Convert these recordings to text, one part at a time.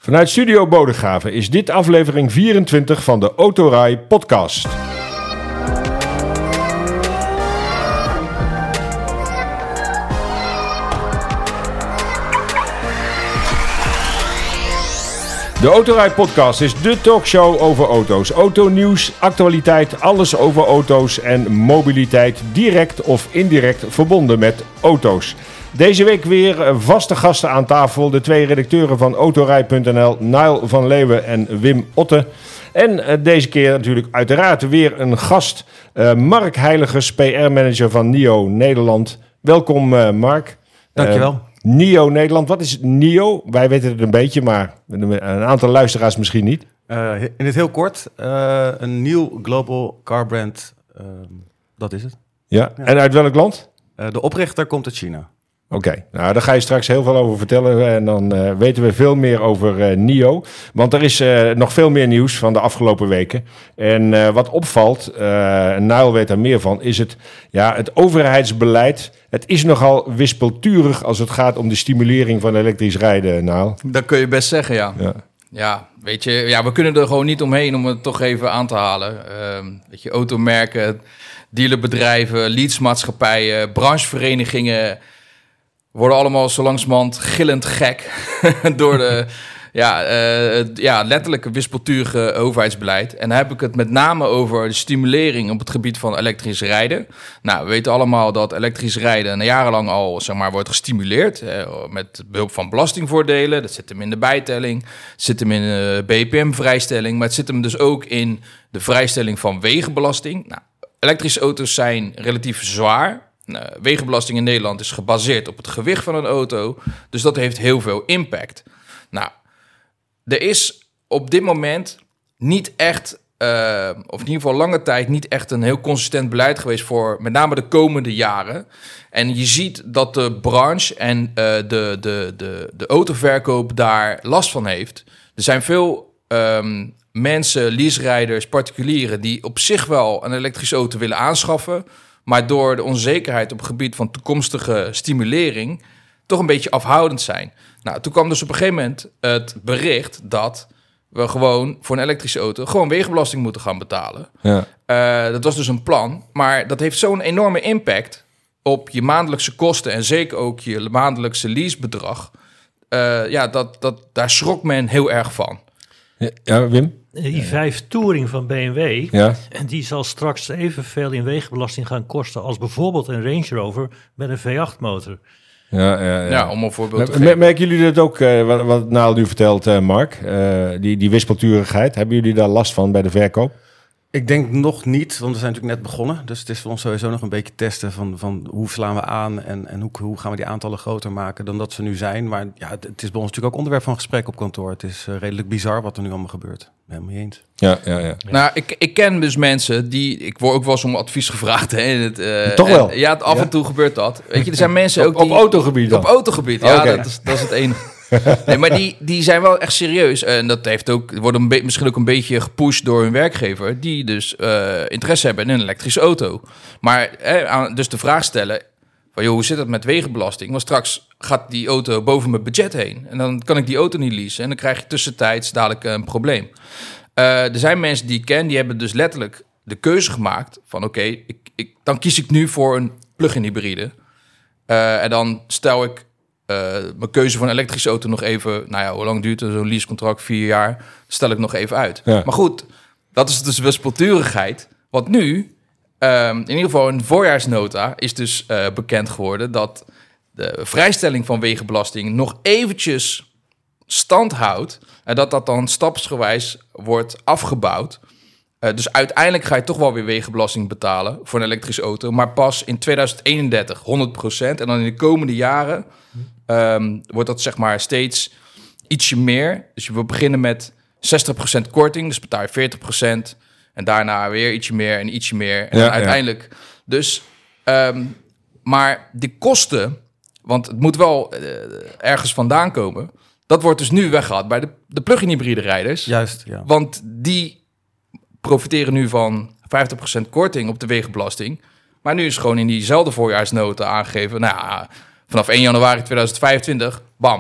Vanuit Studio Bodegraven is dit aflevering 24 van de Autorij podcast. De Autorij podcast is de talkshow over auto's. Autonieuws, actualiteit, alles over auto's en mobiliteit direct of indirect verbonden met auto's. Deze week weer vaste gasten aan tafel. De twee redacteuren van Autorij.nl, Niall van Leeuwen en Wim Otte. En deze keer natuurlijk uiteraard weer een gast, Mark Heiligers, PR-manager van NIO Nederland. Welkom Mark. Dankjewel. NIO Nederland, wat is NIO? Wij weten het een beetje, maar een aantal luisteraars misschien niet. In het heel kort, een nieuw global car brand, dat is het. Ja. En uit welk land? De oprichter komt uit China. Oké, nou daar ga je straks heel veel over vertellen en dan weten we veel meer over NIO. Want er is nog veel meer nieuws van de afgelopen weken. En wat opvalt, Niall weet daar meer van, is het overheidsbeleid. Het is nogal wispelturig als het gaat om de stimulering van elektrisch rijden, Niall. Dat kun je best zeggen, ja. Ja, weet je, we kunnen er gewoon niet omheen om het toch even aan te halen. Automerken, dealerbedrijven, leadsmaatschappijen, brancheverenigingen worden allemaal zo langzamerhand gillend gek door de letterlijke wispelturige overheidsbeleid. En dan heb ik het met name over de stimulering op het gebied van elektrisch rijden. Nou, we weten allemaal dat elektrisch rijden jarenlang al wordt gestimuleerd met behulp van belastingvoordelen. Dat zit hem in de bijtelling, zit hem in de BPM-vrijstelling, maar het zit hem dus ook in de vrijstelling van wegenbelasting. Nou, elektrische auto's zijn relatief zwaar. Wegenbelasting in Nederland is gebaseerd op het gewicht van een auto. Dus dat heeft heel veel impact. Nou, er is op dit moment niet echt, of in ieder geval lange tijd, niet echt een heel consistent beleid geweest voor met name de komende jaren. En je ziet dat de branche en de autoverkoop daar last van heeft. Er zijn veel mensen, leaserijders, particulieren die op zich wel een elektrische auto willen aanschaffen, maar door de onzekerheid op het gebied van toekomstige stimulering toch een beetje afhoudend zijn. Nou, toen kwam dus op een gegeven moment het bericht dat we gewoon voor een elektrische auto gewoon wegenbelasting moeten gaan betalen. Ja. Dat was dus een plan, maar dat heeft zo'n enorme impact op je maandelijkse kosten en zeker ook je maandelijkse leasebedrag. Daar schrok men heel erg van. Ja, Wim? i5 Touring van BMW, ja. En die zal straks evenveel in wegenbelasting gaan kosten als bijvoorbeeld een Range Rover met een V8-motor. Ja, om een voorbeeld te geven. Merken jullie dat ook, wat Niall nu vertelt, Mark? Die wispelturigheid, hebben jullie daar last van bij de verkoop? Ik denk nog niet, want we zijn natuurlijk net begonnen. Dus het is voor ons sowieso nog een beetje testen van hoe slaan we aan en hoe gaan we die aantallen groter maken dan dat ze nu zijn. Maar ja, het is bij ons natuurlijk ook onderwerp van gesprek op kantoor. Het is redelijk bizar wat er nu allemaal gebeurt. Helemaal mee eens. Ja. Nou, ik ken dus mensen ik word ook wel eens om advies gevraagd. Toch wel? Af en toe gebeurt dat. Weet je, er zijn mensen ook die... Op autogebied dan? Op autogebied, ja. Okay. Dat is het enige. Nee, maar die zijn wel echt serieus. En dat heeft ook, worden misschien ook een beetje gepusht door hun werkgever, die dus interesse hebben in een elektrische auto. Maar dus de vraag stellen van, hoe zit het met wegenbelasting? Want straks gaat die auto boven mijn budget heen. En dan kan ik die auto niet leasen. En dan krijg je tussentijds dadelijk een probleem. Er zijn mensen die ik ken, die hebben dus letterlijk de keuze gemaakt van dan kies ik nu voor een plug-in hybride. En dan stel ik mijn keuze van een elektrische auto nog even, hoe lang duurt zo'n leasecontract? 4 jaar, stel ik nog even uit. Ja. Maar goed, dat is dus wispelturigheid. Want nu, in ieder geval in de voorjaarsnota, is dus bekend geworden dat de vrijstelling van wegenbelasting nog eventjes stand houdt en dat dan stapsgewijs wordt afgebouwd. Dus uiteindelijk ga je toch wel weer wegenbelasting betalen voor een elektrische auto, maar pas in 2031 100%. En dan in de komende jaren wordt dat steeds ietsje meer. Dus we beginnen met 60% korting, dus betaal je 40%. En daarna weer ietsje meer en ietsje meer. En dan uiteindelijk. Dus, maar die kosten, want het moet wel ergens vandaan komen. Dat wordt dus nu weggehaald bij de plug-in hybride rijders. Juist, ja. Want die profiteren nu van 50% korting op de wegenbelasting. Maar nu is gewoon in diezelfde voorjaarsnota aangegeven, vanaf 1 januari 2025, bam,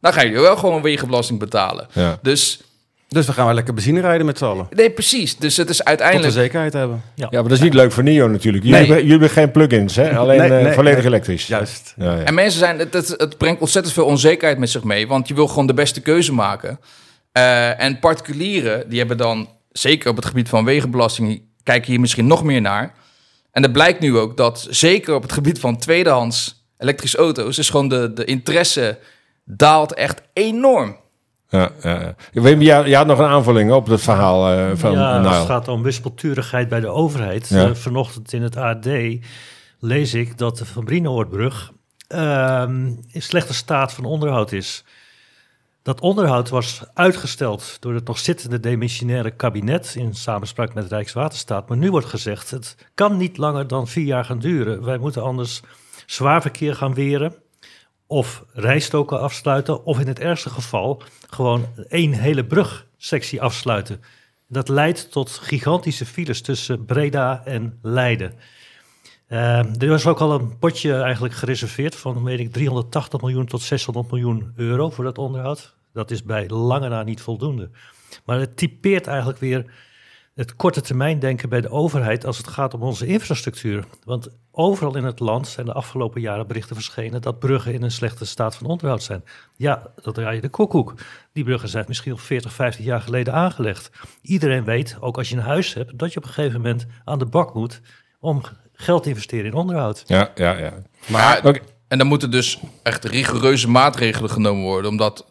dan gaan jullie wel gewoon wegenbelasting betalen. Ja. Dus we gaan wel lekker benzine rijden met z'n allen. Nee, precies. Dus het is Tot uiteindelijk... we zekerheid hebben. Ja, maar dat is niet leuk voor NIO natuurlijk. Jullie hebben geen plug-ins, hè? Alleen volledig elektrisch. Juist. Ja. En mensen het brengt ontzettend veel onzekerheid met zich mee, want je wil gewoon de beste keuze maken. En particulieren, die hebben dan, zeker op het gebied van wegenbelasting, kijken hier misschien nog meer naar. En het blijkt nu ook dat, zeker op het gebied van tweedehands elektrische auto's, is gewoon de interesse daalt echt enorm. Ja. Wim, je had nog een aanvulling op het verhaal van als Nile. het gaat om wispelturigheid bij de overheid. Ja. Vanochtend in het AD lees ik dat de Van Brienoordbrug in slechte staat van onderhoud is. Dat onderhoud was uitgesteld door het nog zittende demissionaire kabinet in samenspraak met Rijkswaterstaat. Maar nu wordt gezegd, het kan niet langer dan 4 jaar gaan duren. Wij moeten anders zwaar verkeer gaan weren of rijstoken afsluiten, of in het ergste geval gewoon 1 hele brugsectie afsluiten. Dat leidt tot gigantische files tussen Breda en Leiden. Er was ook al een potje eigenlijk gereserveerd van, weet ik, 380 miljoen tot 600 miljoen euro voor dat onderhoud. Dat is bij lange na niet voldoende. Maar het typeert eigenlijk weer het korte termijn denken bij de overheid als het gaat om onze infrastructuur. Want overal in het land zijn de afgelopen jaren berichten verschenen dat bruggen in een slechte staat van onderhoud zijn. Ja, dat draai je de koekoek. Die bruggen zijn misschien al 40, 50 jaar geleden aangelegd. Iedereen weet, ook als je een huis hebt, dat je op een gegeven moment aan de bak moet om geld te investeren in onderhoud. Ja. Maar, Oké. En dan moeten dus echt rigoureuze maatregelen genomen worden, omdat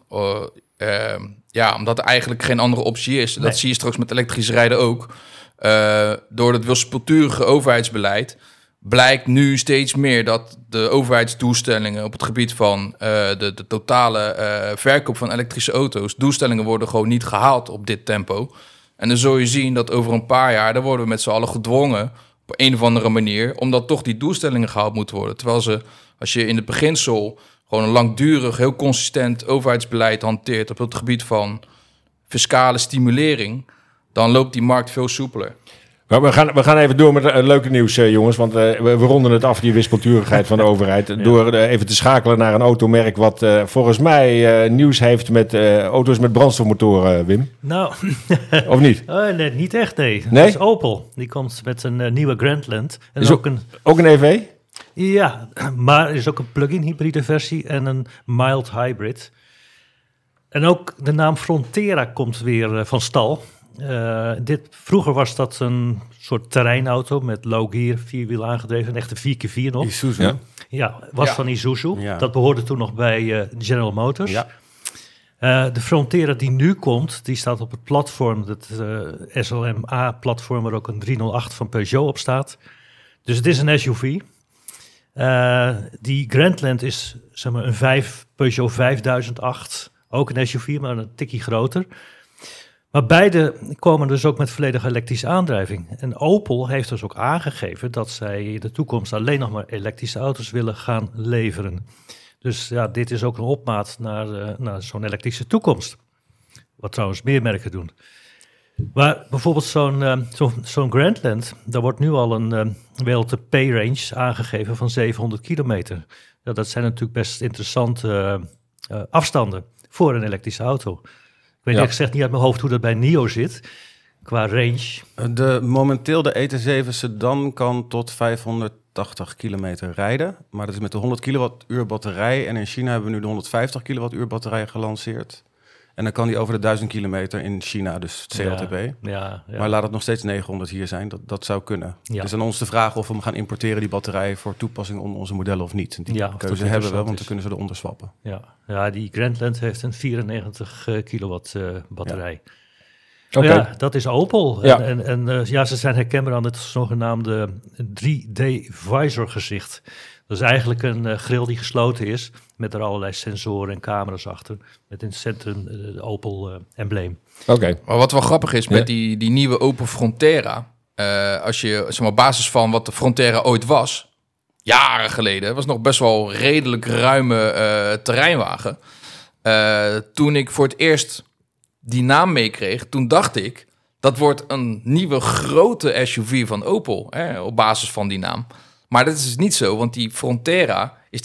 er eigenlijk geen andere optie is. Dat zie je straks met elektrisch rijden ook. Door het wispelturige overheidsbeleid blijkt nu steeds meer dat de overheidsdoelstellingen op het gebied van de totale verkoop van elektrische auto's, doelstellingen worden gewoon niet gehaald op dit tempo. En dan zul je zien dat over een paar jaar, dan worden we met z'n allen gedwongen op een of andere manier, omdat toch die doelstellingen gehaald moeten worden. Terwijl als je in het beginsel gewoon een langdurig, heel consistent overheidsbeleid hanteert op het gebied van fiscale stimulering, dan loopt die markt veel soepeler. Maar we gaan even door met leuke nieuws, jongens. Want we ronden het af, die wispelturigheid van de overheid. Door even te schakelen naar een automerk wat volgens mij nieuws heeft met auto's met brandstofmotoren, Wim. Nou, Of niet? nee, niet echt, nee. Nee? Dat is Opel. Die komt met een nieuwe Grandland. En Is ook een EV? Ja, maar er is ook een plug-in hybride versie en een mild hybrid. En ook de naam Frontera komt weer van stal. Vroeger was dat een soort terreinauto met low gear, 4-wiel aangedreven, een echte 4x4 nog. Isuzu. Ja. Ja, van Isuzu. Ja. Dat behoorde toen nog bij General Motors. Ja. De Frontera die nu komt, die staat op het platform, het SLMA-platform, waar ook een 308 van Peugeot op staat. Dus het is een SUV. Die Grandland is zeg maar een Peugeot 5008, ook een SUV, maar een tikkie groter. Maar beide komen dus ook met volledige elektrische aandrijving. En Opel heeft dus ook aangegeven dat zij in de toekomst alleen nog maar elektrische auto's willen gaan leveren. Dus ja, dit is ook een opmaat naar zo'n elektrische toekomst. Wat trouwens meer merken doen. Maar bijvoorbeeld zo'n Grandland, daar wordt nu al een WLTP-range aangegeven van 700 kilometer. Ja, dat zijn natuurlijk best interessante afstanden voor een elektrische auto. Ik weet eerlijk gezegd niet uit mijn hoofd hoe dat bij NIO zit, qua range. Momenteel de ET7 sedan kan tot 580 kilometer rijden. Maar dat is met de 100 kilowattuur batterij. En in China hebben we nu de 150 kilowattuur batterij gelanceerd. En dan kan die over de 1000 kilometer in China, dus het CLTP. Ja. Maar laat het nog steeds 900 hier zijn, dat zou kunnen. Ja. Dus aan ons de vraag of we hem gaan importeren, die batterij, voor toepassing onder onze modellen of niet. Die Ja, keuze hebben we, want dan kunnen ze eronder swappen. Ja, die Grandland heeft een 94 kilowatt batterij. Oké. Ja, dat is Opel. Ja. En ze zijn herkenbaar aan het zogenaamde 3D-visor gezicht. Dat is eigenlijk een grill die gesloten is, met er allerlei sensoren en camera's achter. Met in het centrum de Opel-embleem. Oké. Maar wat wel grappig is met die nieuwe Opel Frontera, als je zeg maar, op basis van wat de Frontera ooit was, jaren geleden, was nog best wel redelijk ruime terreinwagen. Toen ik voor het eerst die naam meekreeg, toen dacht ik, dat wordt een nieuwe grote SUV van Opel, op basis van die naam. Maar dat is dus niet zo, want die Frontera is dus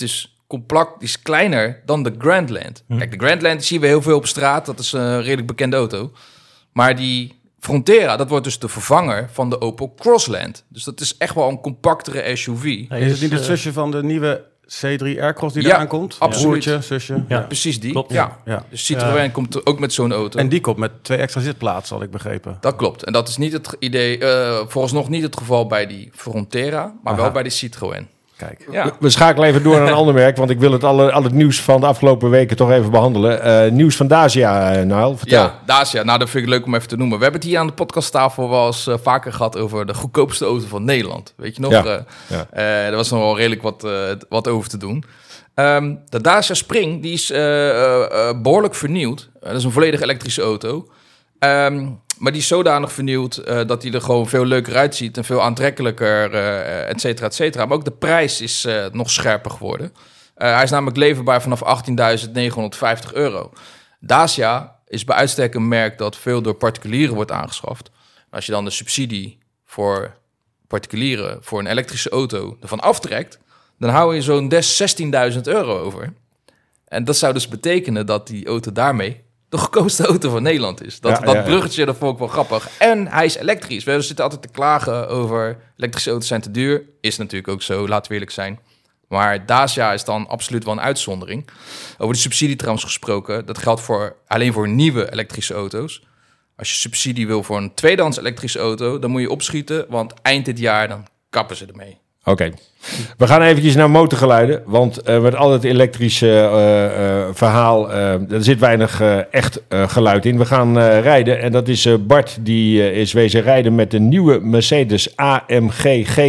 compact, die is kleiner dan de Grandland. Kijk, de Grandland zien we heel veel op straat. Dat is een redelijk bekende auto. Maar die Frontera, dat wordt dus de vervanger van de Opel Crossland. Dus dat is echt wel een compactere SUV. Is het niet het zusje van de nieuwe C3 Aircross die eraan komt? Absoluut. Broertje, zusje. Ja. Precies die. Klopt. Ja. Ja. Dus Citroën komt ook met zo'n auto. En die komt met 2 extra zitplaatsen, had ik begrepen. Dat klopt. En dat is niet het idee, vooralsnog niet het geval bij die Frontera, maar wel bij de Citroën. Kijk. Ja. We schakelen even door naar een ander merk, want ik wil al het nieuws van de afgelopen weken toch even behandelen. Nieuws van Dacia, Niall, vertel. Ja, Dacia. Nou, dat vind ik leuk om even te noemen. We hebben het hier aan de podcasttafel wel eens vaker gehad over de goedkoopste auto van Nederland. Weet je nog? Ja. Er was nog wel redelijk wat over te doen. De Dacia Spring, die is behoorlijk vernieuwd. Dat is een volledig elektrische auto. Maar die is zodanig vernieuwd dat hij er gewoon veel leuker uitziet en veel aantrekkelijker, et cetera, et cetera. Maar ook de prijs is nog scherper geworden. Hij is namelijk leverbaar vanaf €18.950. Dacia is bij uitstek een merk dat veel door particulieren wordt aangeschaft. Als je dan de subsidie voor particulieren voor een elektrische auto ervan aftrekt, dan hou je zo'n €16.000 over. En dat zou dus betekenen dat die auto daarmee de goedkoopste auto van Nederland is. Dat bruggetje, dat vond ik wel grappig. En hij is elektrisch. We zitten altijd te klagen over elektrische auto's zijn te duur. Is natuurlijk ook zo, laten we eerlijk zijn. Maar Dacia is dan absoluut wel een uitzondering. Over de subsidie trouwens gesproken. Dat geldt alleen voor nieuwe elektrische auto's. Als je subsidie wil voor een tweedehands elektrische auto, dan moet je opschieten. Want eind dit jaar, dan kappen ze ermee. Oké. We gaan eventjes naar motorgeluiden, want met al het elektrische verhaal, er zit weinig echt geluid in. We gaan rijden en dat is Bart, die is wezen rijden met de nieuwe Mercedes AMG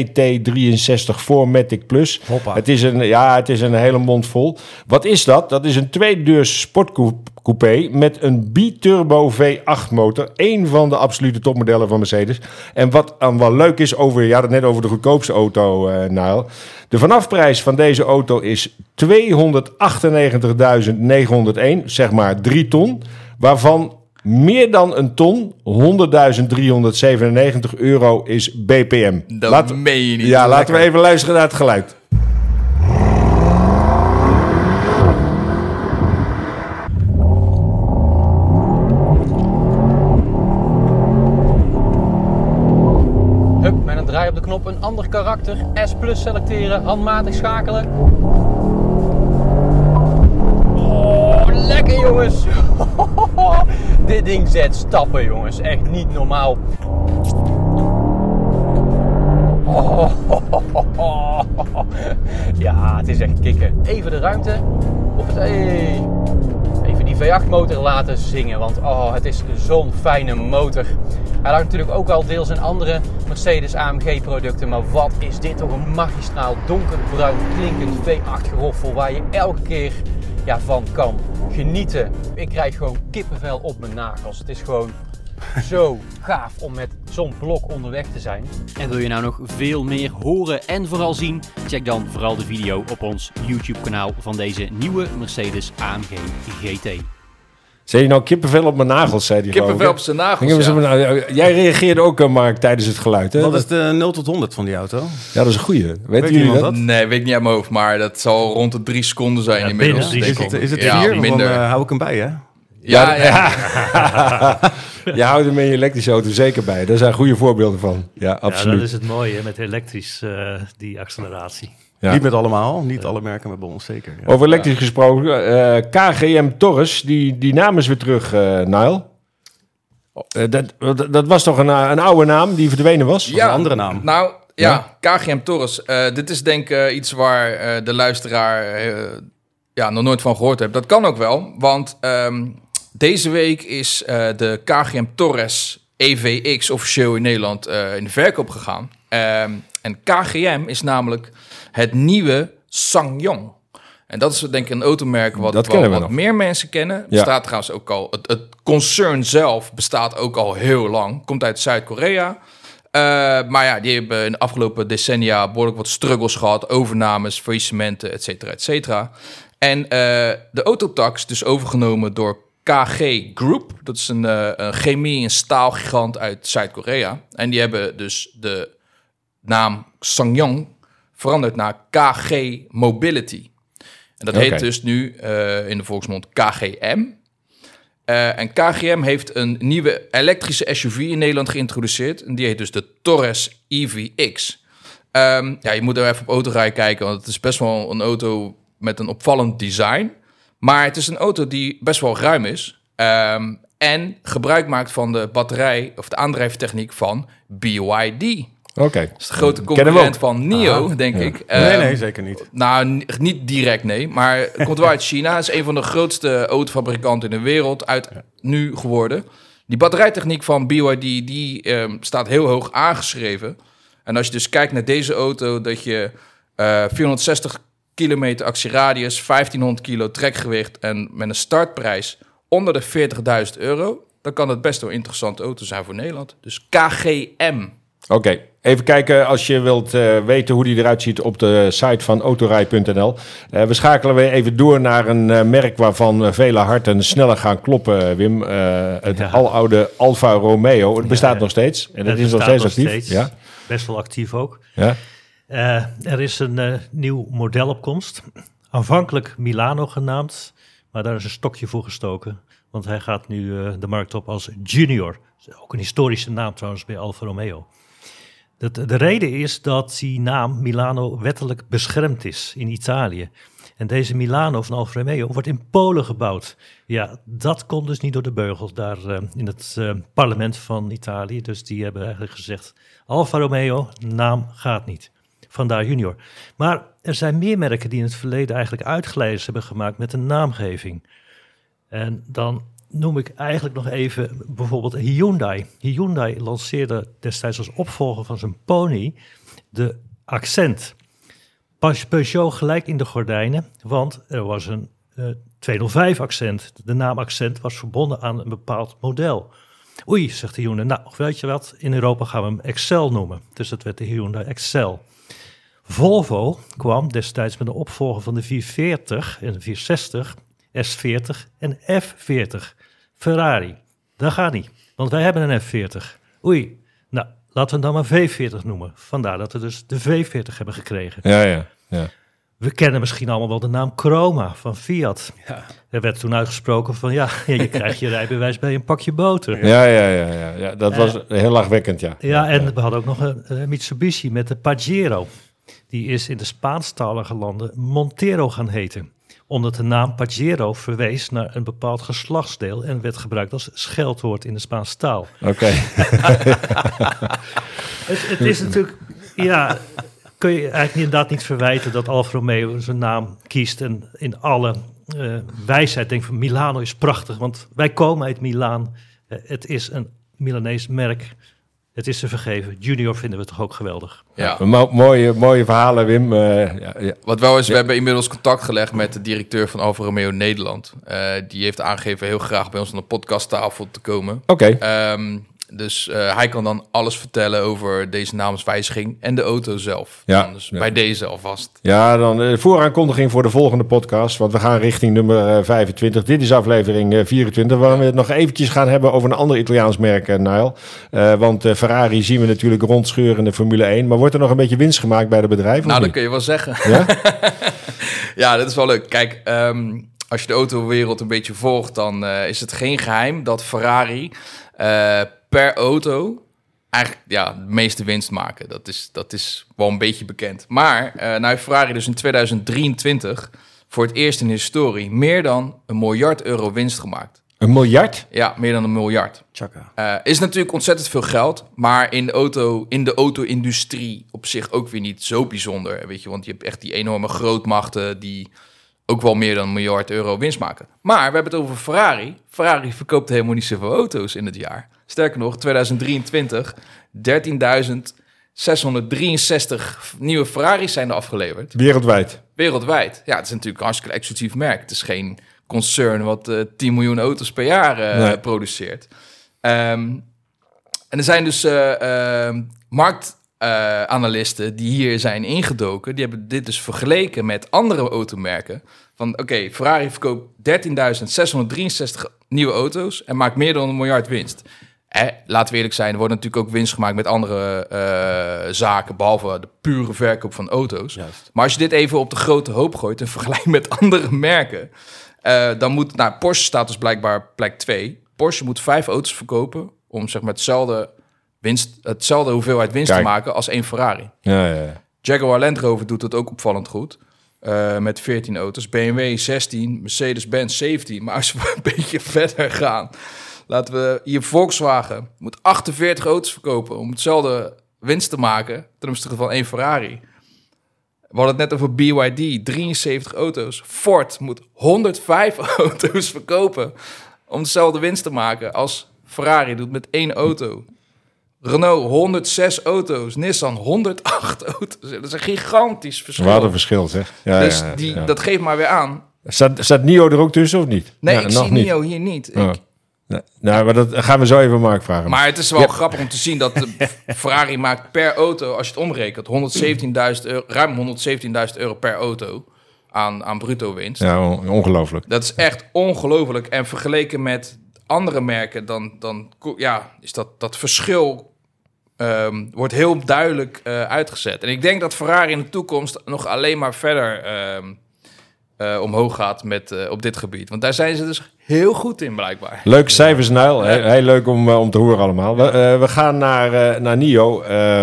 GT63 4MATIC Plus. Hoppa. Het is een hele mond vol. Wat is dat? Dat is een tweedeurs sportcoupé met een biturbo V8 motor. Eén van de absolute topmodellen van Mercedes. En wat dan wel leuk is, je had het net over de goedkoopste auto, Niall. De vanafprijs van deze auto is €298.901, zeg maar 3 ton. Waarvan meer dan een ton, €100.397 is BPM. Dat meen je niet. Ja, laten we even luisteren naar het geluid. Hup, met een draai op de knop een ander karakter. S plus selecteren, handmatig schakelen. Oh, lekker jongens. Dit ding zet stappen jongens, echt niet normaal. Ja, het is echt kicken. Even de ruimte op het... Even die V8 motor laten zingen, want het is zo'n fijne motor. Hij lag natuurlijk ook al deels in andere Mercedes AMG producten, maar wat is dit toch een magistraal donkerbruin klinkend V8 geroffel waar je elke keer van kan genieten. Ik krijg gewoon kippenvel op mijn nagels. Het is gewoon zo gaaf om met zo'n blok onderweg te zijn. En wil je nou nog veel meer horen en vooral zien? Check dan vooral de video op ons YouTube kanaal van deze nieuwe Mercedes AMG GT. Zei je nou kippenvel op mijn nagels, zei hij. Kippenvel op zijn nagels, Jij reageerde ook, Mark, tijdens het geluid. Hè? Wat is de 0 tot 100 van die auto? Ja, dat is een goeie. Weten jullie iemand dat? Nee, weet ik niet uit mijn hoofd, maar dat zal rond de 3 seconden zijn Ja, inmiddels. binnen denk ik. Is het Ja, 4? minder. Dan hou ik hem bij, hè? Ja. Je houdt er met je elektrische auto zeker bij. Daar zijn goede voorbeelden van. Ja, Ja, absoluut. dat is het mooie met elektrisch, die acceleratie. Ja. Niet met allemaal, niet alle merken, maar bij ons zeker. Ja. Over elektrisch gesproken, KGM Taurus, die naam is weer terug, Niall. Dat was toch een oude naam die verdwenen was? Een andere naam. Nou, KGM Taurus. Dit is denk ik iets waar de luisteraar nog nooit van gehoord heeft. Dat kan ook wel, want deze week is de KGM Taurus EVX officieel in Nederland in de verkoop gegaan. En KGM is namelijk het nieuwe SsangYong. En dat is denk ik een automerk wat meer mensen kennen. Ja. Bestaat trouwens ook al. Het concern zelf bestaat ook al heel lang. Komt uit Zuid-Korea. Maar ja, die hebben in de afgelopen decennia behoorlijk wat struggles gehad. Overnames, faillissementen, et cetera, et cetera. En de autotax dus overgenomen door KG Group. Dat is een chemie- en staalgigant uit Zuid-Korea. En die hebben dus de naam SsangYong veranderd naar KG Mobility. En dat heet dus nu in de volksmond KGM. En KGM heeft een nieuwe elektrische SUV in Nederland geïntroduceerd. En die heet dus de Torres EVX. Je moet er even op Autorij kijken, want het is best wel een auto met een opvallend design. Maar het is een auto die best wel ruim is. En gebruik maakt van de batterij of de aandrijftechniek van BYD. Oké. Dat is de grote concurrent van NIO, denk ik. Nee, zeker niet. Nou, niet direct, nee. Maar het komt wel uit China. Het is een van de grootste autofabrikanten in de wereld nu geworden. Die batterijtechniek van BYD, die staat heel hoog aangeschreven. En als je dus kijkt naar deze auto, dat je 460 kilometer actieradius, 1500 kilo trekgewicht en met een startprijs onder de €40.000, dan kan het best wel een interessante auto zijn voor Nederland. Dus KGM. Oké, even kijken als je wilt weten hoe die eruit ziet op de site van autorij.nl. We schakelen weer even door naar een merk waarvan vele harten sneller gaan kloppen, Wim. Het aloude Alfa Romeo. Het bestaat nog steeds. En het is nog steeds actief. Ja? Best wel actief ook. Ja? Er is een nieuw model op komst. Aanvankelijk Milano genaamd, maar daar is een stokje voor gestoken. Want hij gaat nu de markt op als Junior. Ook een historische naam trouwens bij Alfa Romeo. De reden is dat die naam Milano wettelijk beschermd is in Italië. En deze Milano van Alfa Romeo wordt in Polen gebouwd. Ja, dat komt dus niet door de beugel daar in het parlement van Italië. Dus die hebben eigenlijk gezegd, Alfa Romeo, naam gaat niet. Vandaar Junior. Maar er zijn meer merken die in het verleden eigenlijk uitglijders hebben gemaakt met een naamgeving. En dan noem ik eigenlijk nog even bijvoorbeeld Hyundai. Hyundai lanceerde destijds als opvolger van zijn Pony de Accent. Peugeot gelijk in de gordijnen, want er was een 205 Accent. De naam Accent was verbonden aan een bepaald model. Oei, zegt de Hyundai, nou weet je wat, in Europa gaan we hem Excel noemen. Dus dat werd de Hyundai Excel. Volvo kwam destijds met een opvolger van de 440 en de 460, S40 en F40. Ferrari, dat gaat niet, want wij hebben een F40. Oei, nou, laten we hem dan maar V40 noemen. Vandaar dat we dus de V40 hebben gekregen. Ja. We kennen misschien allemaal wel de naam Chroma van Fiat. Ja. Er werd toen uitgesproken van je krijgt je rijbewijs bij een pakje boter. Ja, dat was heel lachwekkend, ja. Ja, en we hadden ook nog een Mitsubishi met de Pajero. Die is in de Spaanstalige landen Montero gaan heten. Omdat de naam Pajero verwees naar een bepaald geslachtsdeel en werd gebruikt als scheldwoord in de Spaanse taal. Oké. Het is natuurlijk, kun je eigenlijk inderdaad niet verwijten dat Alfa Romeo zijn naam kiest en in alle wijsheid denkt van Milano is prachtig, want wij komen uit Milaan. Het is een Milanees merk. Het is te vergeven. Junior vinden we toch ook geweldig. Ja. Mooie verhalen, Wim. Wat wel is, we hebben inmiddels contact gelegd met de directeur van Alfa Romeo Nederland. Die heeft aangegeven heel graag bij ons aan de podcasttafel te komen. Oké. Dus hij kan dan alles vertellen over deze namenswijziging en de auto zelf. Ja. Dus bij deze alvast. Ja, dan vooraankondiging voor de volgende podcast. Want we gaan richting nummer 25. Dit is aflevering 24. Waar we het nog eventjes gaan hebben over een ander Italiaans merk, Niall. Want Ferrari zien we natuurlijk rondscheuren in de Formule 1. Maar wordt er nog een beetje winst gemaakt bij de bedrijven? Nou, dat kun je wel zeggen. Ja, ja, dat is wel leuk. Kijk, als je de autowereld een beetje volgt, dan is het geen geheim dat Ferrari per auto eigenlijk de meeste winst maken. Dat is wel een beetje bekend. Maar nou heeft Ferrari dus in 2023 voor het eerst in de historie meer dan €1 miljard winst gemaakt. $1 miljard? Ja, meer dan $1 miljard. Is natuurlijk ontzettend veel geld, maar in de auto-industrie op zich ook weer niet zo bijzonder. Weet je, want je hebt echt die enorme grootmachten die ook wel meer dan €1 miljard winst maken. Maar we hebben het over Ferrari. Ferrari verkoopt helemaal niet zoveel auto's in het jaar. Sterker nog, 2023, 13.663 nieuwe Ferraris zijn er afgeleverd. Wereldwijd? Wereldwijd. Ja, het is natuurlijk een hartstikke exclusief merk. Het is geen concern wat 10 miljoen auto's per jaar produceert. En er zijn dus marktanalisten die hier zijn ingedoken. Die hebben dit dus vergeleken met andere automerken. Van oké, Ferrari verkoopt 13.663 nieuwe auto's en maakt meer dan €1 miljard winst. Laten we eerlijk zijn, er wordt natuurlijk ook winst gemaakt met andere zaken, behalve de pure verkoop van auto's. Juist. Maar als je dit even op de grote hoop gooit en vergelijkt met andere merken, dan moet, Porsche staat dus blijkbaar plek 2. Porsche moet 5 auto's verkopen om zeg maar hetzelfde hoeveelheid winst te maken als 1 Ferrari. Ja. Jaguar Land Rover doet het ook opvallend goed. Met 14 auto's. BMW 16, Mercedes-Benz 17. Maar als we een beetje verder gaan, laten we hier Volkswagen moet 48 auto's verkopen om hetzelfde winst te maken ten opzichte van 1 Ferrari. We hadden het net over BYD, 73 auto's. Ford moet 105 auto's verkopen om hetzelfde winst te maken als Ferrari doet met 1 auto. Renault 106 auto's, Nissan 108 auto's. Dat is een gigantisch verschil. Wat een verschil, zeg. Ja, dus ja. dat geeft maar weer aan. Staat NIO er ook tussen of niet? Nee, Ja, ik nog zie niet. NIO hier niet. Oh. Nou, maar dat gaan we zo even Mark vragen. Maar het is wel grappig om te zien dat de Ferrari maakt per auto, als je het omrekent, €117.000, ruim €117.000 per auto aan bruto winst. Ja, ongelooflijk. Dat is echt ongelooflijk. En vergeleken met andere merken, dan is dat verschil wordt heel duidelijk uitgezet. En ik denk dat Ferrari in de toekomst nog alleen maar verder omhoog gaat op dit gebied. Want daar zijn ze dus heel goed in, blijkbaar. Leuke cijfers, Nijl. Heel leuk om te horen allemaal. We gaan naar NIO.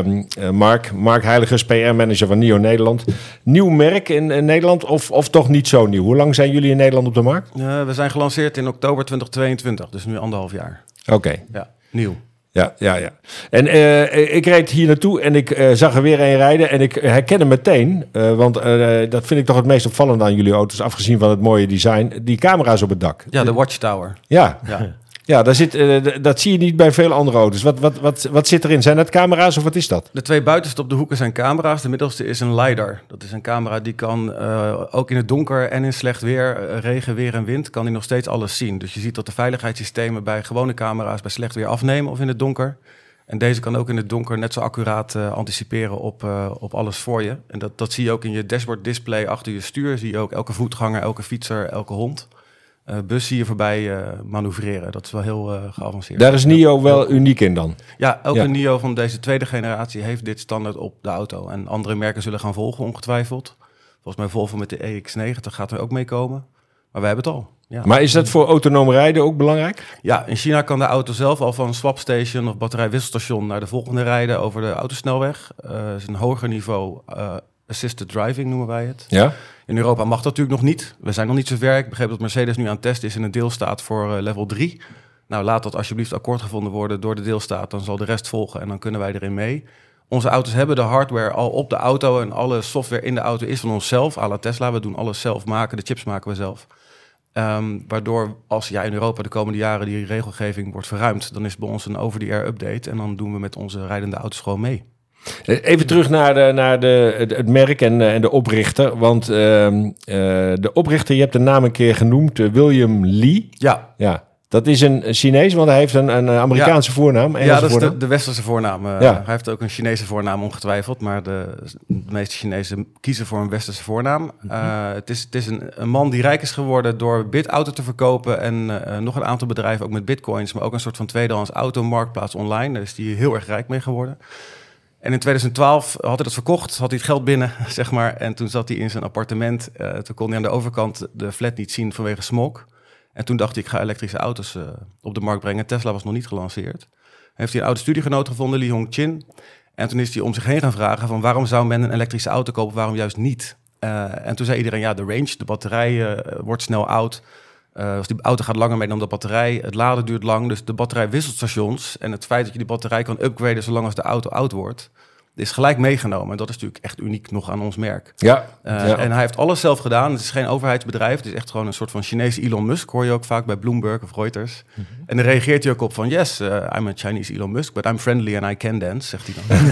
Mark Heiligers, PR-manager van NIO Nederland. Nieuw merk in Nederland of toch niet zo nieuw? Hoe lang zijn jullie in Nederland op de markt? We zijn gelanceerd in oktober 2022, dus nu 1,5 jaar. Oké. Ja, nieuw. Ja. En ik reed hier naartoe en ik zag er weer een rijden en ik herken hem meteen. Want dat vind ik toch het meest opvallende aan jullie auto's, afgezien van het mooie design. Die camera's op het dak. Ja, de Watchtower. Ja, dat zie je niet bij veel andere auto's. Wat zit erin? Zijn dat camera's of wat is dat? De 2 buitenste op de hoeken zijn camera's. De middelste is een LiDAR. Dat is een camera die kan ook in het donker en in slecht weer, regen, weer en wind, kan die nog steeds alles zien. Dus je ziet dat de veiligheidssystemen bij gewone camera's bij slecht weer afnemen of in het donker. En deze kan ook in het donker net zo accuraat anticiperen op alles voor je. En dat zie je ook in je dashboard display achter je stuur. Zie je ook elke voetganger, elke fietser, elke hond. Bus zie je voorbij manoeuvreren. Dat is wel heel geavanceerd. Daar is NIO wel uniek in dan? Ja, elke NIO van deze tweede generatie heeft dit standaard op de auto. En andere merken zullen gaan volgen, ongetwijfeld. Volgens mij Volvo met de EX90 gaat er ook mee komen. Maar wij hebben het al. Ja. Maar is dat voor autonoom rijden ook belangrijk? Ja, in China kan de auto zelf al van een swapstation of batterijwisselstation naar de volgende rijden over de autosnelweg. Dat is een hoger niveau assisted driving noemen wij het. Ja. In Europa mag dat natuurlijk nog niet. We zijn nog niet zo ver. Ik begreep dat Mercedes nu aan het testen is in een deelstaat voor level 3. Nou, laat dat alsjeblieft akkoord gevonden worden door de deelstaat. Dan zal de rest volgen en dan kunnen wij erin mee. Onze auto's hebben de hardware al op de auto en alle software in de auto is van onszelf. À la Tesla, we doen alles zelf maken. De chips maken we zelf. Waardoor als in Europa de komende jaren die regelgeving wordt verruimd, dan is het bij ons een over-the-air update. En dan doen we met onze rijdende auto's gewoon mee. Even terug naar het merk en de oprichter. Want de oprichter, je hebt de naam een keer genoemd, William Li. Ja. Dat is een Chinees, want hij heeft een Amerikaanse voornaam. Ja, dat is de westerse voornaam. Hij heeft ook een Chinese voornaam ongetwijfeld, maar de meeste Chinezen kiezen voor een westerse voornaam. Het is een man die rijk is geworden door Bitauto te verkopen en nog een aantal bedrijven ook met bitcoins, maar ook een soort van tweedehands automarktplaats online. Daar is hij heel erg rijk mee geworden. En in 2012 had hij dat verkocht, had hij het geld binnen, zeg maar. En toen zat hij in zijn appartement. Toen kon hij aan de overkant de flat niet zien vanwege smog. En toen dacht hij, ik ga elektrische auto's op de markt brengen. Tesla was nog niet gelanceerd. Heeft hij een oude studiegenoot gevonden, Li Hongqin. En toen is hij om zich heen gaan vragen van waarom zou men een elektrische auto kopen, waarom juist niet? En toen zei iedereen, ja, de range, de batterij wordt snel oud. Of die auto gaat langer mee dan de batterij. Het laden duurt lang, dus de batterijwisselstations en het feit dat je die batterij kan upgraden zolang als de auto oud wordt, is gelijk meegenomen. En dat is natuurlijk echt uniek nog aan ons merk. Ja. En hij heeft alles zelf gedaan. Het is geen overheidsbedrijf. Het is echt gewoon een soort van Chinese Elon Musk. Hoor je ook vaak bij Bloomberg of Reuters. En dan reageert hij ook op van, yes, I'm a Chinese Elon Musk, but I'm friendly and I can dance, zegt hij dan.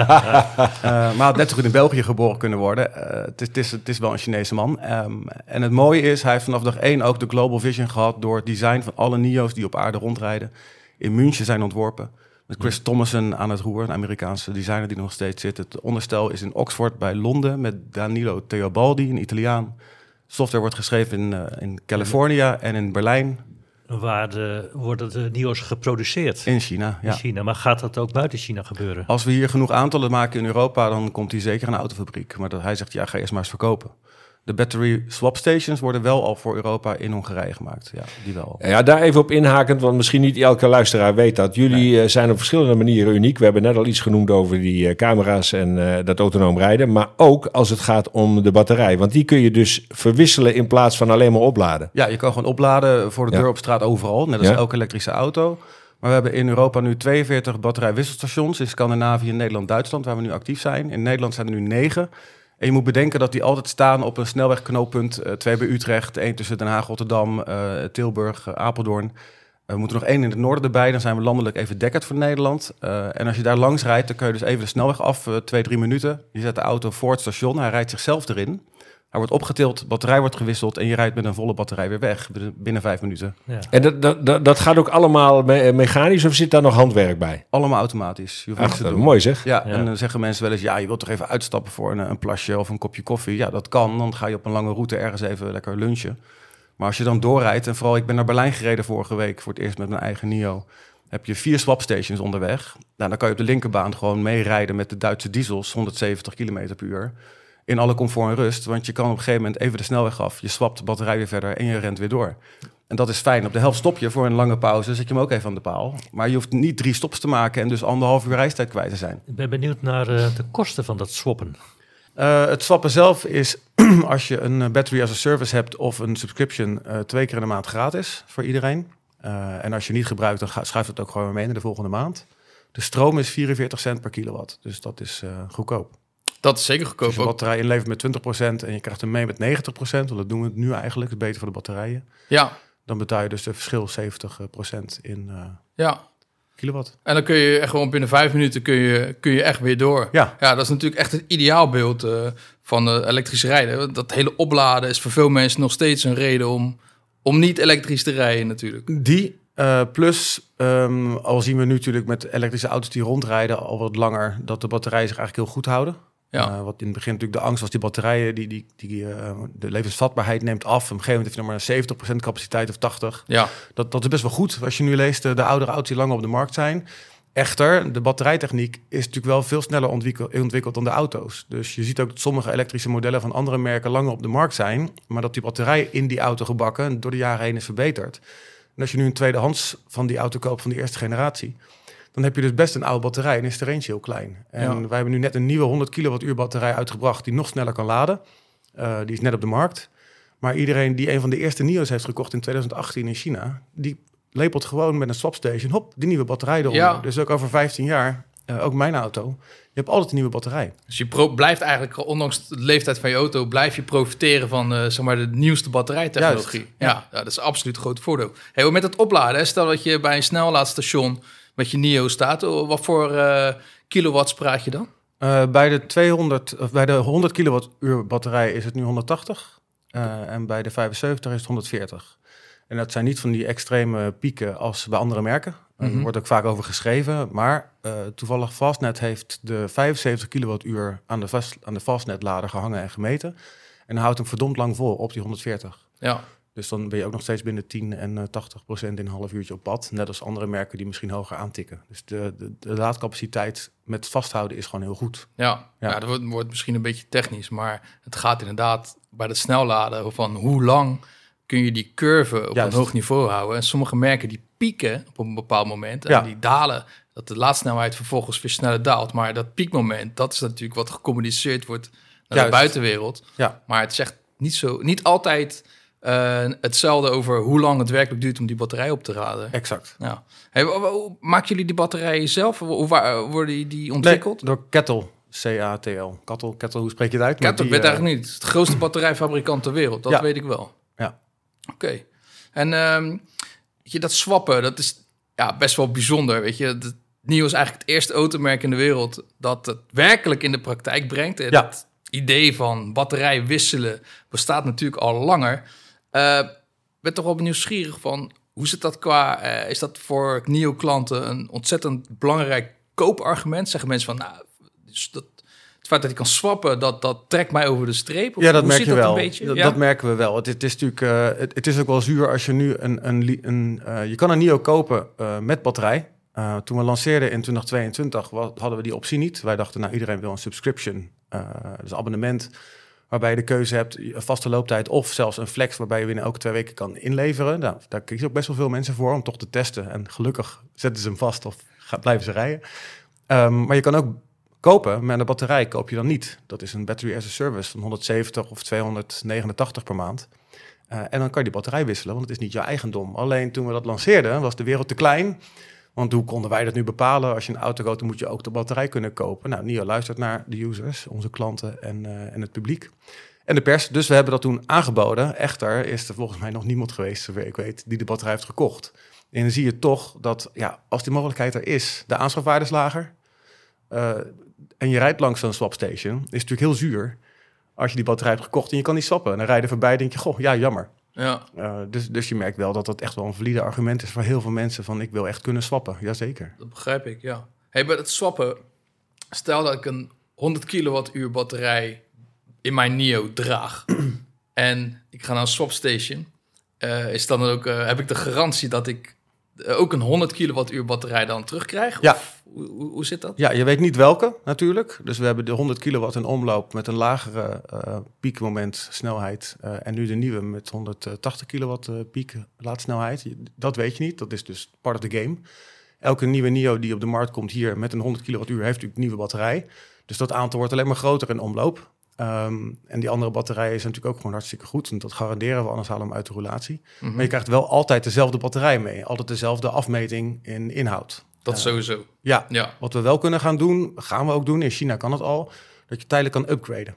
Maar had net zo goed in België geboren kunnen worden. Het is wel een Chinese man. En het mooie is, hij heeft vanaf dag 1 ook de Global Vision gehad door het design van alle NIO's die op aarde rondrijden in München zijn ontworpen. Met Chris Thomason aan het roer, een Amerikaanse designer die nog steeds zit. Het onderstel is in Oxford bij Londen met Danilo Teobaldi, een Italiaan. Software wordt geschreven in California en in Berlijn. Waar worden de NIO's geproduceerd? In China, ja. In China. Maar gaat dat ook buiten China gebeuren? Als we hier genoeg aantallen maken in Europa, dan komt hij zeker een autofabriek. Maar hij zegt, ga eerst maar eens verkopen. De battery swap stations worden wel al voor Europa in Hongarije gemaakt. Ja, die wel. Ja, daar even op inhakend, want misschien niet elke luisteraar weet dat. Jullie zijn op verschillende manieren uniek. We hebben net al iets genoemd over die camera's en dat autonoom rijden. Maar ook als het gaat om de batterij. Want die kun je dus verwisselen in plaats van alleen maar opladen. Ja, je kan gewoon opladen voor de deur op straat overal. Net als elke elektrische auto. Maar we hebben in Europa nu 42 batterijwisselstations. In Scandinavië, Nederland, Duitsland, waar we nu actief zijn. In Nederland zijn er nu 9. En je moet bedenken dat die altijd staan op een snelwegknooppunt. 2 bij Utrecht, 1 tussen Den Haag, Rotterdam, Tilburg, Apeldoorn. We moeten nog 1 in het noorden erbij. Dan zijn we landelijk even dekkerd voor Nederland. En als je daar langs rijdt, dan kun je dus even de snelweg af. 2-3 minuten. Je zet de auto voor het station. Hij rijdt zichzelf erin. Hij wordt opgetild, batterij wordt gewisseld en je rijdt met een volle batterij weer weg binnen 5 minuten. Ja. En dat gaat ook allemaal mechanisch of zit daar nog handwerk bij? Allemaal automatisch. Je hoeft niks te doen. Mooi zeg. Ja, en dan zeggen mensen wel eens, je wilt toch even uitstappen voor een plasje of een kopje koffie. Ja, dat kan. Dan ga je op een lange route ergens even lekker lunchen. Maar als je dan doorrijdt, en vooral ik ben naar Berlijn gereden vorige week voor het eerst met mijn eigen NIO, heb je 4 swapstations onderweg. Nou, dan kan je op de linkerbaan gewoon meerijden met de Duitse diesels, 170 km per uur. In alle comfort en rust, want je kan op een gegeven moment even de snelweg af. Je swapt de batterij weer verder en je rent weer door. En dat is fijn. Op de helft stop je voor een lange pauze, zet je hem ook even aan de paal. Maar je hoeft niet 3 stops te maken en dus 1,5 uur reistijd kwijt te zijn. Ik ben benieuwd naar de kosten van dat swappen. Het swappen zelf is, als je een battery as a service hebt of een subscription, 2 keer in de maand gratis voor iedereen. En als je niet gebruikt, dan schuift het ook gewoon mee in de volgende maand. De stroom is 44 cent per kilowatt, dus dat is goedkoop. Dat is zeker goedkoop. Als je batterij inlevert met 20% en je krijgt hem mee met 90%, want dat doen we nu eigenlijk, is beter voor de batterijen. Ja. Dan betaal je dus de verschil 70% in kilowatt. En dan kun je echt gewoon binnen 5 minuten kun je echt weer door. Ja. Ja, dat is natuurlijk echt het ideaalbeeld van elektrisch rijden. Dat hele opladen is voor veel mensen nog steeds een reden om niet elektrisch te rijden natuurlijk. Plus, al zien we nu natuurlijk met elektrische auto's die rondrijden al wat langer, dat de batterijen zich eigenlijk heel goed houden. Ja. Wat in het begin natuurlijk de angst was, die batterijen, de levensvatbaarheid neemt af. Op een gegeven moment heeft je nog maar 70% capaciteit of 80%. Ja. Dat is best wel goed. Als je nu leest de oudere auto's die langer op de markt zijn. Echter, de batterijtechniek is natuurlijk wel veel sneller ontwikkeld dan de auto's. Dus je ziet ook dat sommige elektrische modellen van andere merken langer op de markt zijn, maar dat die batterij in die auto gebakken door de jaren heen is verbeterd. En als je nu een tweedehands van die auto koopt van die eerste generatie, dan heb je dus best een oude batterij en is de range heel klein. En wij hebben nu net een nieuwe 100 kilowattuur batterij uitgebracht die nog sneller kan laden. Die is net op de markt. Maar iedereen die een van de eerste NIO's heeft gekocht in 2018 in China, die lepelt gewoon met een swapstation, hop, die nieuwe batterij eronder. Ja. Dus ook over 15 jaar, ook mijn auto, je hebt altijd een nieuwe batterij. Dus je blijft eigenlijk, ondanks de leeftijd van je auto, blijf je profiteren van zeg maar de nieuwste batterijtechnologie. Ja, dat is absoluut een groot voordeel. Hey, met het opladen, stel dat je bij een snellaadstation met je NIO staat, wat voor kilowatts praat je dan? Bij de 100 kilowattuur batterij is het nu 180 en bij de 75 is het 140. En dat zijn niet van die extreme pieken als bij andere merken. Er wordt ook vaak over geschreven. Maar toevallig Fastnet heeft de 75 kilowattuur aan de Fastnet-lader gehangen en gemeten. En houdt hem verdomd lang vol op die 140. Ja. Dus dan ben je ook nog steeds binnen 10 en 80% in een half uurtje op pad. Net als andere merken die misschien hoger aantikken. Dus de laadcapaciteit met vasthouden is gewoon heel goed. Ja, dat wordt misschien een beetje technisch. Maar het gaat inderdaad bij het snelladen van hoe lang kun je die curve op een hoog niveau houden. En sommige merken die pieken op een bepaald moment en die dalen, dat de laadsnelheid vervolgens weer sneller daalt. Maar dat piekmoment, dat is natuurlijk wat gecommuniceerd wordt naar de buitenwereld. Ja. Maar het zegt niet altijd hetzelfde over hoe lang het werkelijk duurt om die batterij op te laden. Exact. Ja. Hey, maken jullie die batterijen zelf? Hoe worden die ontwikkeld? Nee, door Kettle. C-A-T-L. Kettle, hoe spreek je het uit? Kettle, ik weet eigenlijk niet. Het is de grootste batterijfabrikant ter wereld. Dat weet ik wel. Ja. Oké. En dat swappen, dat is best wel bijzonder. Weet je, NIO is eigenlijk het eerste automerk in de wereld dat het werkelijk in de praktijk brengt. Het idee van batterij wisselen bestaat natuurlijk al langer. Ben toch wel nieuwsgierig van hoe zit dat qua? Is dat voor NIO-klanten een ontzettend belangrijk koopargument? Zeggen mensen van, dus het feit dat hij kan swappen, dat trekt mij over de streep. Of Ja, dat hoe merk zit je wel. Een beetje? Dat merken we wel. Het is natuurlijk, het is ook wel zuur als je nu je kan een NIO kopen met batterij. Toen we lanceerden in 2022 hadden we die optie niet. Wij dachten, nou, iedereen wil een subscription, dus een abonnement, waarbij je de keuze hebt, een vaste looptijd of zelfs een flex, waarbij je binnen elke 2 weken kan inleveren. Nou, daar kiezen ook best wel veel mensen voor om toch te testen. En gelukkig zetten ze hem vast of blijven ze rijden. Maar je kan ook kopen, maar de batterij koop je dan niet. Dat is een battery as a service van 170 of 289 per maand. En dan kan je die batterij wisselen, want het is niet jouw eigendom. Alleen toen we dat lanceerden, was de wereld te klein. Want hoe konden wij dat nu bepalen? Als je een auto koopt, dan moet je ook de batterij kunnen kopen. Nou, NIO luistert naar de users, onze klanten en het publiek. En de pers. Dus we hebben dat toen aangeboden. Echter is er volgens mij nog niemand geweest, zover ik weet, die de batterij heeft gekocht. En dan zie je toch dat, ja, als die mogelijkheid er is, de aanschafwaarde is lager. En je rijdt langs zo'n swapstation, is natuurlijk heel zuur als je die batterij hebt gekocht en je kan niet swappen. En dan rijden voorbij en denk je, goh, ja, jammer. Ja. Dus je merkt wel dat dat echt wel een valide argument is voor heel veel mensen van ik wil echt kunnen swappen. Jazeker. Dat begrijp ik, ja. Hey, bij het swappen, stel dat ik een 100 kilowattuur batterij in mijn NIO draag en ik ga naar een swapstation, is dan ook, heb ik de garantie dat ik ook een 100 kilowattuur batterij dan terugkrijg? Ja. Of, hoe zit dat? Ja, je weet niet welke natuurlijk. Dus we hebben de 100 kilowatt in omloop met een lagere piekmoment snelheid. En nu de nieuwe met 180 kilowatt piek laadsnelheid. Dat weet je niet. Dat is dus part of the game. Elke nieuwe NIO die op de markt komt hier met een 100 kilowattuur heeft natuurlijk een nieuwe batterij. Dus dat aantal wordt alleen maar groter in omloop. En die andere batterijen zijn natuurlijk ook gewoon hartstikke goed. En dat garanderen we, anders halen we hem uit de roulatie. Mhm. Maar je krijgt wel altijd dezelfde batterij mee. Altijd dezelfde afmeting in inhoud. Dat sowieso. Ja, Ja. wat we wel kunnen gaan doen, gaan we ook doen. In China kan het al, dat je tijdelijk kan upgraden.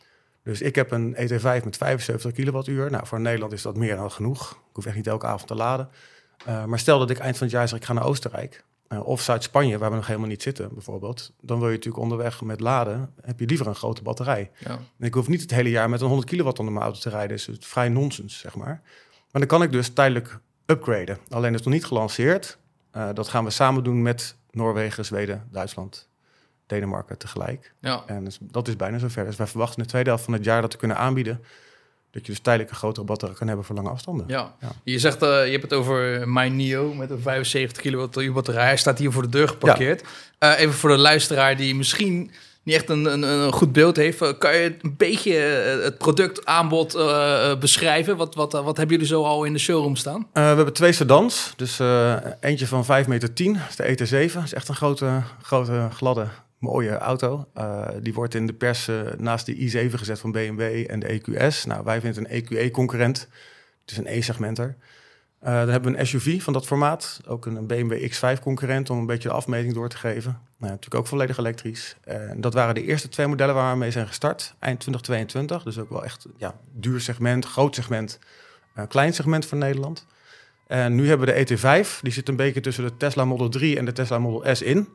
Dus ik heb een ET5 met 75 kilowattuur. Nou, voor Nederland is dat meer dan genoeg. Ik hoef echt niet elke avond te laden. Maar stel dat ik eind van het jaar zeg, ik ga naar Oostenrijk. Of Zuid-Spanje, waar we nog helemaal niet zitten bijvoorbeeld. Dan wil je natuurlijk onderweg met laden, heb je liever een grote batterij. Ja. En ik hoef niet het hele jaar met een 100 kilowatt onder mijn auto te rijden. Dus het is vrij nonsens, zeg maar. Maar dan kan ik dus tijdelijk upgraden. Alleen is het nog niet gelanceerd. Dat gaan we samen doen met Noorwegen, Zweden, Duitsland, Denemarken tegelijk. Ja. En dat is bijna zover. Dus wij verwachten in de tweede helft van het jaar dat te kunnen aanbieden. Dat je dus tijdelijk een grotere batterij kan hebben voor lange afstanden. Ja. Ja. Je zegt, je hebt het over mijn NIO met een 75 kilowattuur batterij. Hij staat hier voor de deur geparkeerd. Even voor de luisteraar die misschien niet echt een goed beeld heeft. Kan je een beetje het productaanbod beschrijven? Wat hebben jullie zo al in de showroom staan? We hebben 2 sedans. Dus eentje van 5,10 meter. Dat is de ET7. Dat is echt een grote, gladde, mooie auto. Die wordt in de pers naast de i7 gezet van BMW en de EQS. Nou, wij vinden het een EQE-concurrent. Het is een E-segmenter. Dan hebben we een SUV van dat formaat. Ook een BMW X5-concurrent om een beetje de afmeting door te geven. Nou, natuurlijk ook volledig elektrisch. Dat waren de eerste 2 modellen waar we mee zijn gestart. Eind 2022. Dus ook wel echt duur segment, groot segment, klein segment voor Nederland. En nu hebben we de ET5. Die zit een beetje tussen de Tesla Model 3 en de Tesla Model S in.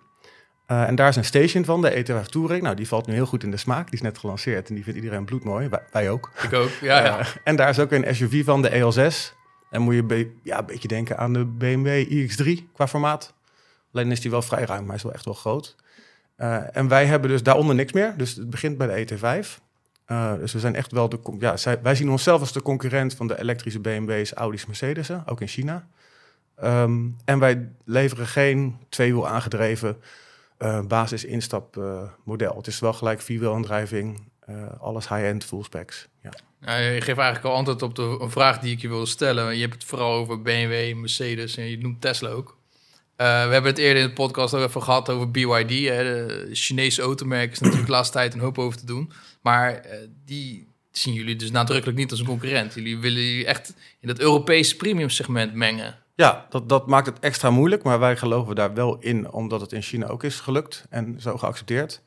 En daar is een station van, de ET5 Touring. Nou, die valt nu heel goed in de smaak. Die is net gelanceerd en die vindt iedereen bloedmooi. Wij ook. Ik ook, ja. En daar is ook een SUV van, de EL6. En moet je een beetje denken aan de BMW iX3 qua formaat. Alleen is die wel vrij ruim, maar hij is wel echt wel groot. En wij hebben dus daaronder niks meer. Dus het begint bij de ET5. Dus we zijn echt wel wij zien onszelf als de concurrent van de elektrische BMW's, Audi's, Mercedes'en, ook in China. En wij leveren geen tweewiel aangedreven basis instapmodel. Het is wel gelijk vierwielaandrijving, alles high-end, full specs. Ja. Je geeft eigenlijk al antwoord op een vraag die ik je wilde stellen. Je hebt het vooral over BMW, Mercedes en je noemt Tesla ook. We hebben het eerder in de podcast ook even gehad over BYD. De Chinese automerk is natuurlijk de laatste tijd een hoop over te doen. Maar die zien jullie dus nadrukkelijk niet als een concurrent. Jullie willen echt in het Europese premium segment mengen. Ja, dat maakt het extra moeilijk, maar wij geloven daar wel in, omdat het in China ook is gelukt en zo geaccepteerd.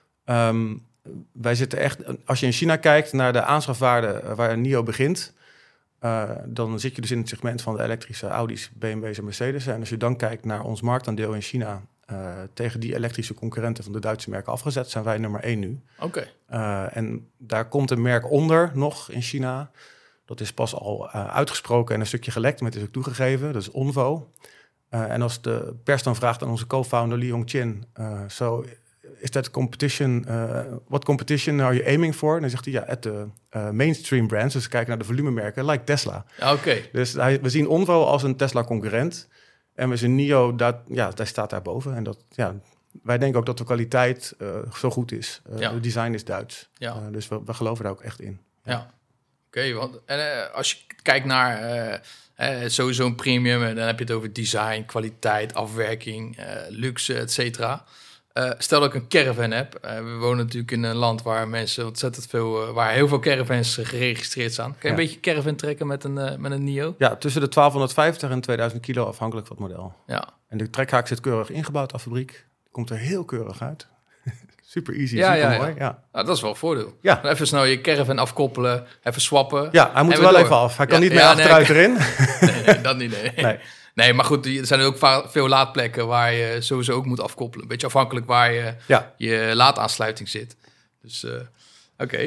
Wij zitten echt, als je in China kijkt naar de aanschafwaarde waar een NIO begint, dan zit je dus in het segment van de elektrische Audi's, BMW's en Mercedes. En als je dan kijkt naar ons marktaandeel in China tegen die elektrische concurrenten van de Duitse merken afgezet, zijn wij nummer 1 nu. Oké. En daar komt een merk onder nog in China. Dat is pas al uitgesproken en een stukje gelekt, maar het is ook toegegeven. Dat is Onvo. En als de pers dan vraagt aan onze co-founder Li Hongqin, is that competition? What competition are you aiming for? En dan zegt hij, at the mainstream brands. Dus we kijken naar de volumemerken, like Tesla. Oké. Dus we zien Onvo als een Tesla-concurrent. En we zien NIO, daar staat daarboven. En wij denken ook dat de kwaliteit zo goed is. Het design is Duits. Ja. Dus we geloven daar ook echt in. Ja. Oké, want als je kijkt naar sowieso een premium, en dan heb je het over design, kwaliteit, afwerking, luxe, et cetera. Stel dat ik een caravan heb. We wonen natuurlijk in een land waar mensen ontzettend veel, waar heel veel caravans geregistreerd staan. Kan je een beetje caravan trekken met een NIO? Ja, tussen de 1250 en 2000 kilo afhankelijk van het model. Ja. En de trekhaak zit keurig ingebouwd af fabriek. Komt er heel keurig uit. Super easy, Ja, super ja, mooi. ja. Ja. Nou, dat is wel een voordeel. Ja. Even snel je caravan afkoppelen, even swappen. Ja, hij moet en er wel weer even door. af. Hij kan Ja, niet meer ja, achteruit erin. Nee, dat niet, nee. Nee. Nee, maar goed, er zijn ook veel laadplekken waar je sowieso ook moet afkoppelen. Een beetje afhankelijk waar je laadaansluiting zit. Dus, oké.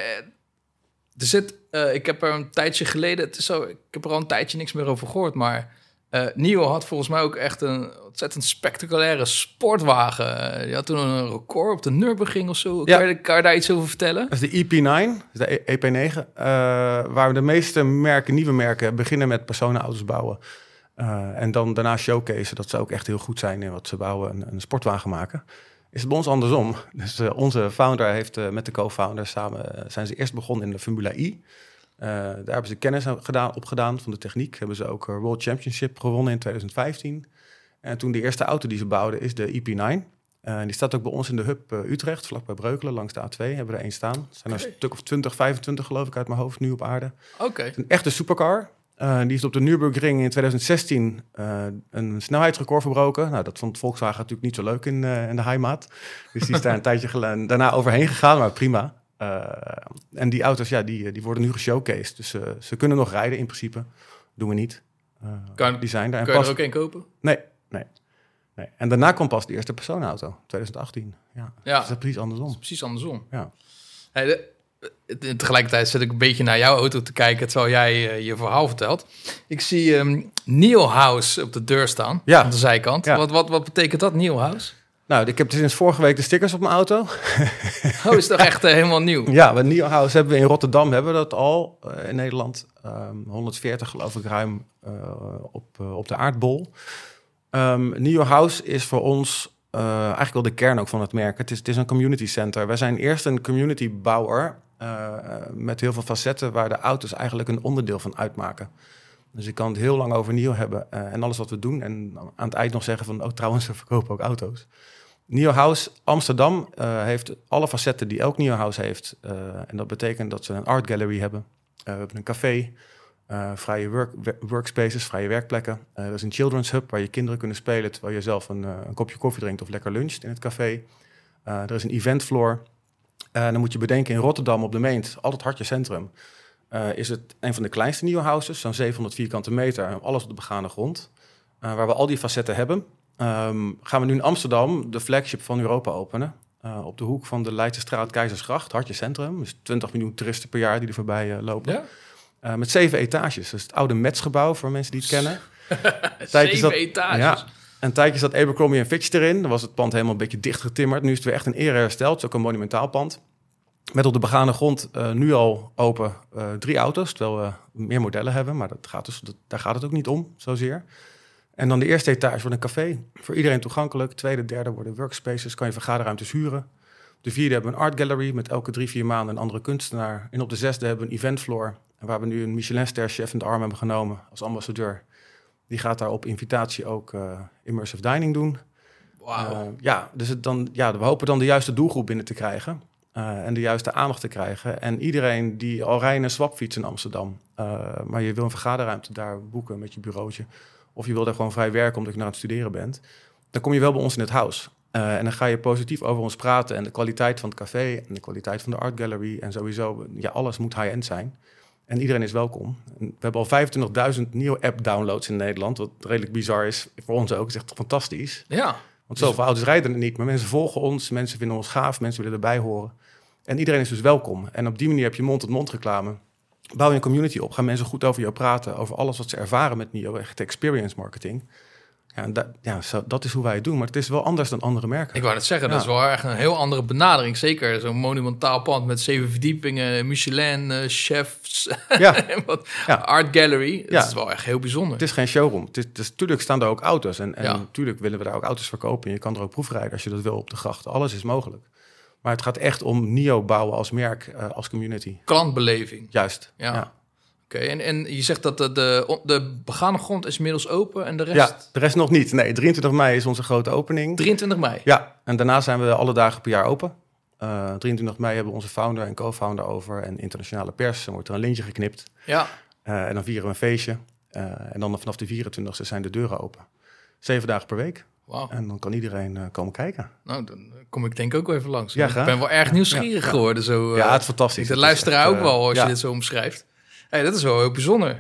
Ik heb er een tijdje geleden, ik heb er al een tijdje niks meer over gehoord, maar NIO had volgens mij ook echt een ontzettend spectaculaire sportwagen. Die had toen een record op de Nürburgring of zo. Ja. Kan je daar iets over vertellen? Dat is de EP9, de EP9, waar we de meeste nieuwe merken beginnen met personenauto's bouwen. En dan daarna showcase dat ze ook echt heel goed zijn in wat ze bouwen, een sportwagen maken. Is het bij ons andersom. Dus onze founder heeft met de co-founder samen zijn ze eerst begonnen in de Formula I. Daar hebben ze kennis opgedaan van de techniek. Hebben ze ook World Championship gewonnen in 2015. En toen de eerste auto die ze bouwden is de EP9. Die staat ook bij ons in de hub Utrecht, vlakbij Breukelen, langs de A2. Hebben we er één staan. Er zijn er een stuk of 20, 25 geloof ik uit mijn hoofd nu op aarde. Oké. Een echte supercar. Die is op de Nürburgring in 2016 een snelheidsrecord verbroken. Nou, dat vond Volkswagen natuurlijk niet zo leuk in de Heimat. Dus die is daar een tijdje daarna overheen gegaan, maar prima. En die auto's, die worden nu geshowcased. Dus ze kunnen nog rijden in principe. Doen we niet. Die zijn daar. Kun je er ook één kopen? Nee. En daarna kwam pas de eerste personenauto, 2018. Ja. Dus dat is precies andersom. Precies andersom. Ja. Hey, tegelijkertijd zit ik een beetje naar jouw auto te kijken terwijl jij je verhaal vertelt. Ik zie NIO House op de deur staan, aan de zijkant. Ja. Wat betekent dat, NIO House? Nou, ik heb sinds vorige week de stickers op mijn auto. Oh, is toch echt helemaal nieuw? Ja, met NIO House hebben we in Rotterdam dat al in Nederland. 140 geloof ik ruim op de aardbol. NIO House is voor ons eigenlijk wel de kern ook van het merk. Het is een community center. Wij zijn eerst een community bouwer met heel veel facetten waar de auto's eigenlijk een onderdeel van uitmaken. Dus ik kan het heel lang over NIO hebben en alles wat we doen. En aan het eind nog zeggen van, trouwens, we verkopen ook auto's. NIO House Amsterdam heeft alle facetten die elk NIO House heeft. En dat betekent dat ze een art gallery hebben. We hebben een café, vrije workspaces, vrije werkplekken. Er is een children's hub waar je kinderen kunnen spelen terwijl je zelf een kopje koffie drinkt of lekker luncht in het café. Er is een event floor. Dan moet je bedenken, in Rotterdam op de Meent, altijd hartje centrum, is het een van de kleinste NIO Houses, zo'n 700 vierkante meter, alles op de begane grond. Waar we al die facetten hebben. Gaan we nu in Amsterdam de flagship van Europa openen. Op de hoek van de Leidse straat Keizersgracht, hartje centrum. Dus 20 miljoen toeristen per jaar die er voorbij lopen. Ja? Met 7 etages. Dus het oude Metsgebouw, voor mensen die het kennen. 7 etages? Ja, een tijdje zat Abercrombie & Fitch erin. Dan was het pand helemaal een beetje dichtgetimmerd. Nu is het weer echt een ere hersteld. Het is ook een monumentaal pand. Met op de begane grond nu al open 3 auto's. Terwijl we meer modellen hebben. Maar daar gaat het ook niet om, zozeer. En dan de eerste etage wordt een café. Voor iedereen toegankelijk. Tweede, derde worden workspaces. Kan je vergaderruimtes huren. Op de 4e hebben we een art gallery met elke 3-4 maanden een andere kunstenaar. En op de 6e hebben we een event floor. Waar we nu een Michelin-ster chef in de arm hebben genomen als ambassadeur. Die gaat daar op invitatie ook immersive dining doen. Wauw. Dus we hopen dan de juiste doelgroep binnen te krijgen. En de juiste aandacht te krijgen. En iedereen die al rijdt een swapfiets in Amsterdam. Maar je wil een vergaderruimte daar boeken met je bureautje. Of je wil daar gewoon vrij werken omdat je naar het studeren bent. Dan kom je wel bij ons in het house. En dan ga je positief over ons praten. En de kwaliteit van het café en de kwaliteit van de art gallery. En sowieso, alles moet high-end zijn. En iedereen is welkom. En we hebben al 25.000 nieuwe app-downloads in Nederland. Wat redelijk bizar is voor ons ook. Het is echt fantastisch. Ja. Want zoveel auto's rijden er niet. Maar mensen volgen ons. Mensen vinden ons gaaf. Mensen willen erbij horen. En iedereen is dus welkom. En op die manier heb je mond-tot-mond reclame. Bouw je een community op. Gaan mensen goed over jou praten. Over alles wat ze ervaren met NIO. Echt experience marketing. Dat is hoe wij het doen. Maar het is wel anders dan andere merken. Ik wou net zeggen, dat is wel echt een heel andere benadering. Zeker zo'n monumentaal pand met 7 verdiepingen, Michelin, chefs, art gallery. Dat is wel echt heel bijzonder. Het is geen showroom. Tuurlijk staan er ook auto's. En natuurlijk willen we daar ook auto's verkopen. En je kan er ook proefrijden als je dat wil op de grachten. Alles is mogelijk. Maar het gaat echt om NIO bouwen als merk, als community. Klantbeleving. Juist, Oké, en je zegt dat de begane grond is inmiddels open en de rest... Ja, de rest nog niet. Nee, 23 mei is onze grote opening. 23 mei? Ja, en daarna zijn we alle dagen per jaar open. 23 mei hebben we onze founder en co-founder over en internationale pers. Dan wordt er een lintje geknipt. Ja. En dan vieren we een feestje. En dan vanaf de 24e zijn de deuren open. 7 dagen per week. Wow. En dan kan iedereen komen kijken. Nou, dan kom ik denk ook wel even langs. Ja, ik ben wel erg nieuwsgierig geworden. Zo, het is fantastisch. De luisteraar ook wel, als je dit zo omschrijft. Hey, dat is wel heel bijzonder.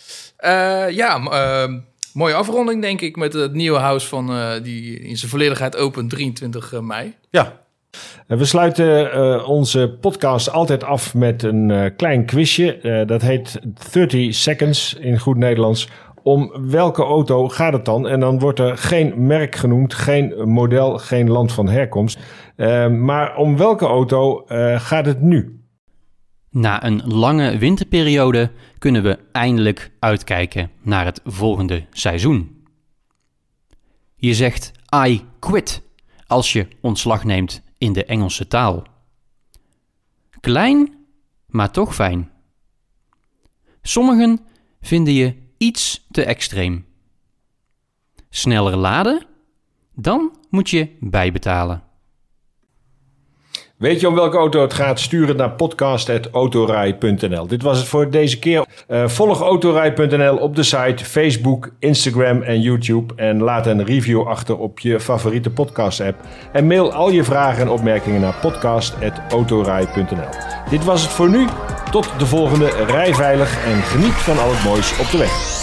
Mooie afronding, denk ik, met het nieuwe huis van die in zijn volledigheid opent 23 mei. Ja. We sluiten onze podcast altijd af met een klein quizje. Dat heet 30 Seconds in goed Nederlands. Om welke auto gaat het dan? En dan wordt er geen merk genoemd, geen model, geen land van herkomst. Maar om welke auto gaat het nu? Na een lange winterperiode kunnen we eindelijk uitkijken naar het volgende seizoen. Je zegt I quit als je ontslag neemt in de Engelse taal. Klein, maar toch fijn. Sommigen vinden je iets te extreem. Sneller laden? Dan moet je bijbetalen. Weet je om welke auto het gaat? Stuur het naar podcast@autorij.nl. Dit was het voor deze keer. Volg autorij.nl op de site, Facebook, Instagram en YouTube. En laat een review achter op je favoriete podcast app. En mail al je vragen en opmerkingen naar podcast@autorij.nl. Dit was het voor nu. Tot de volgende. Rij veilig en geniet van al het moois op de weg.